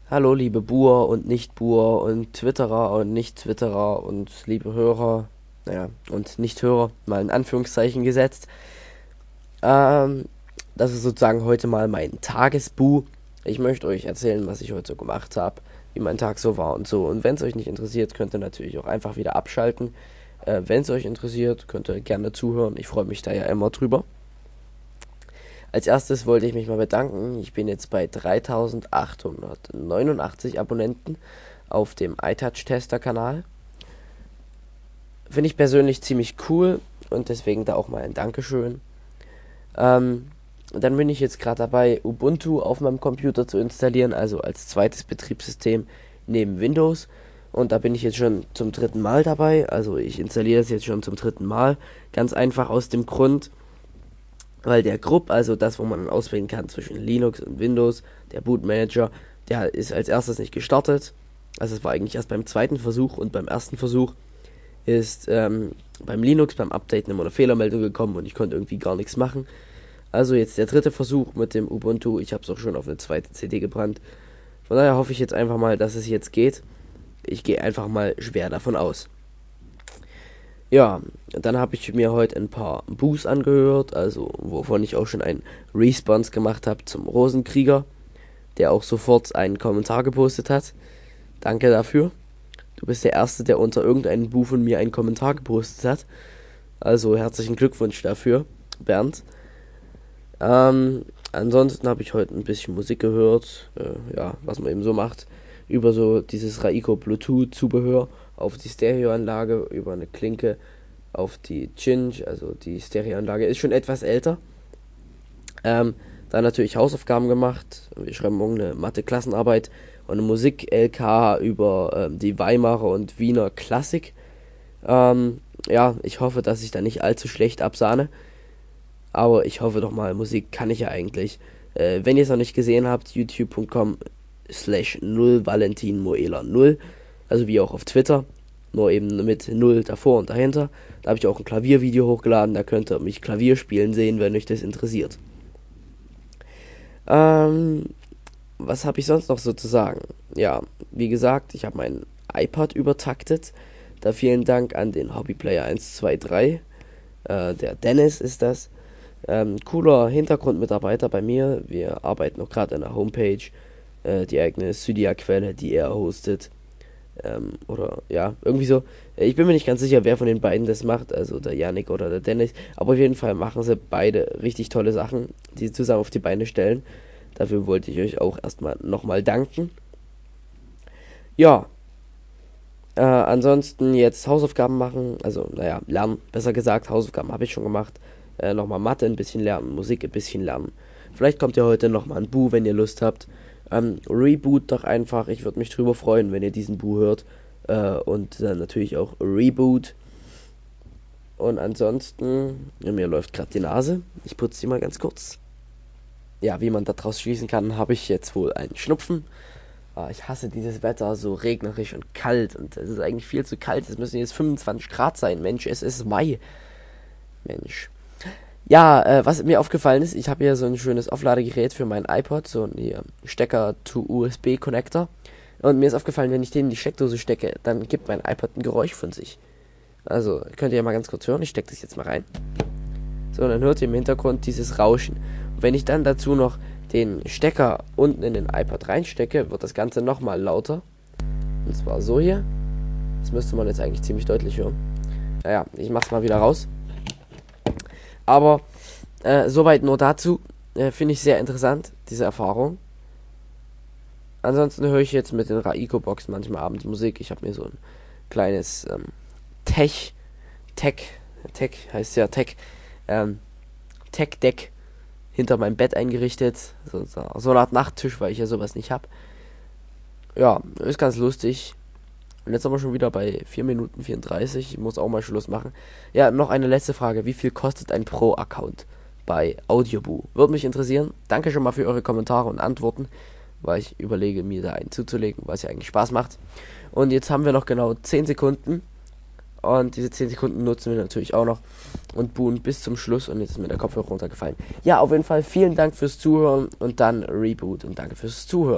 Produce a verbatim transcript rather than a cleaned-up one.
Hallo liebe Buer und Nicht-Buer und Twitterer und Nicht-Twitterer und liebe Hörer, naja, und Nicht-Hörer, mal in Anführungszeichen gesetzt. Ähm, Das ist sozusagen heute mal mein Tagesbu. Ich möchte euch erzählen, was ich heute so gemacht habe, wie mein Tag so war und so. Und wenn es euch nicht interessiert, könnt ihr natürlich auch einfach wieder abschalten. Äh, wenn es euch interessiert, könnt ihr gerne zuhören. Ich freue mich da ja immer drüber. Als erstes wollte ich mich mal bedanken. Ich bin jetzt bei dreitausendachthundertneunundachtzig Abonnenten auf dem iTouch-Tester-Kanal. Finde ich persönlich ziemlich cool und deswegen da auch mal ein Dankeschön. Ähm, Dann bin ich jetzt gerade dabei, Ubuntu auf meinem Computer zu installieren, also als zweites Betriebssystem neben Windows. Und da bin ich jetzt schon zum dritten Mal dabei. Also ich installiere es jetzt schon zum dritten Mal. Ganz einfach aus dem Grund, weil der Grub, also das, wo man auswählen kann zwischen Linux und Windows, der Bootmanager, der ist als erstes nicht gestartet. Also es war eigentlich erst beim zweiten Versuch, und beim ersten Versuch ist ähm, beim Linux beim Updaten immer eine Fehlermeldung gekommen und ich konnte irgendwie gar nichts machen. Also jetzt der dritte Versuch mit dem Ubuntu. Ich habe es auch schon auf eine zweite C D gebrannt. Von daher hoffe ich jetzt einfach mal, dass es jetzt geht. Ich gehe einfach mal schwer davon aus. Ja, dann habe ich mir heute ein paar Boos angehört, also wovon ich auch schon einen Response gemacht habe zum Rosenkrieger, der auch sofort einen Kommentar gepostet hat. Danke dafür. Du bist der Erste, der unter irgendeinem Boo von mir einen Kommentar gepostet hat. Also herzlichen Glückwunsch dafür, Bernd. Ähm, ansonsten habe ich heute ein bisschen Musik gehört, äh, ja, was man eben so macht, über so dieses Raiko Bluetooth Zubehör auf die Stereoanlage, über eine Klinke auf die Cinch, also die Stereoanlage ist schon etwas älter. Ähm, Dann natürlich Hausaufgaben gemacht. Wir schreiben morgen eine Mathe-Klassenarbeit und eine Musik-L K über ähm, die Weimarer und Wiener Klassik. Ähm, ja, ich hoffe, dass ich da nicht allzu schlecht absahne. Aber ich hoffe doch mal, Musik kann ich ja eigentlich. Äh, wenn ihr es noch nicht gesehen habt, youtube punkt com slash null Valentin Moela null. Also wie auch auf Twitter. Nur eben mit null davor und dahinter. Da habe ich auch ein Klaviervideo hochgeladen. Da könnt ihr mich Klavier spielen sehen, wenn euch das interessiert. Ähm, Was habe ich sonst noch so zu sagen? Ja, wie gesagt, ich habe mein iPod übertaktet. Da vielen Dank an den Hobbyplayer eins zwei drei. Äh, der Dennis ist das. Ähm, cooler Hintergrundmitarbeiter bei mir. Wir arbeiten noch gerade an der Homepage. Äh, die eigene Cydia-Quelle, die er hostet. Ähm, oder ja, irgendwie so. Ich bin mir nicht ganz sicher, wer von den beiden das macht. Also der Yannick oder der Dennis. Aber auf jeden Fall machen sie beide richtig tolle Sachen, die sie zusammen auf die Beine stellen. Dafür wollte ich euch auch erstmal nochmal danken. Ja, äh, ansonsten jetzt Hausaufgaben machen. Also, naja, lernen. Besser gesagt, Hausaufgaben habe ich schon gemacht. Äh, nochmal Mathe ein bisschen lernen, Musik ein bisschen lernen. Vielleicht kommt ja heute nochmal ein Bu, wenn ihr Lust habt. Ähm, Reboot doch einfach. Ich würde mich drüber freuen, wenn ihr diesen Bu hört. Äh, und dann natürlich auch Reboot. Und ansonsten, ja, mir läuft gerade die Nase. Ich putze sie mal ganz kurz. Ja, wie man daraus schließen kann, habe ich jetzt wohl einen Schnupfen. Ah, ich hasse dieses Wetter, so regnerisch und kalt. Und es ist eigentlich viel zu kalt. Es müssen jetzt fünfundzwanzig Grad sein. Mensch, es ist Mai. Mensch. Ja, äh, was mir aufgefallen ist, ich habe hier so ein schönes Aufladegerät für meinen iPod, so ein hier, Stecker to U S B-Connector. Und mir ist aufgefallen, wenn ich den in die Steckdose stecke, dann gibt mein iPod ein Geräusch von sich. Also, könnt ihr ja mal ganz kurz hören. Ich stecke das jetzt mal rein. So, und dann hört ihr im Hintergrund dieses Rauschen. Und wenn ich dann dazu noch den Stecker unten in den iPod reinstecke, wird das Ganze nochmal lauter. Und zwar so hier. Das müsste man jetzt eigentlich ziemlich deutlich hören. Naja, ich mach's mal wieder raus. Aber äh, soweit nur dazu. Äh, Finde ich sehr interessant, diese Erfahrung. Ansonsten höre ich jetzt mit den Raiko-Boxen manchmal abends Musik. Ich habe mir so ein kleines ähm, Tech, Tech, Tech heißt ja Tech, ähm, Tech-Deck hinter meinem Bett eingerichtet. So, so, so eine Art Nachttisch, weil ich ja sowas nicht habe. Ja, ist ganz lustig. Und jetzt sind wir schon wieder bei vier Minuten vierunddreißig. Ich muss auch mal Schluss machen. Ja, noch eine letzte Frage. Wie viel kostet ein Pro-Account bei Audioboo? Würde mich interessieren. Danke schon mal für eure Kommentare und Antworten, weil ich überlege, mir da einen zuzulegen, was ja eigentlich Spaß macht. Und jetzt haben wir noch genau zehn Sekunden. Und diese zehn Sekunden nutzen wir natürlich auch noch und buhen bis zum Schluss. Und jetzt ist mir der Kopfhörer runtergefallen. Ja, auf jeden Fall vielen Dank fürs Zuhören und dann Reboot und danke fürs Zuhören.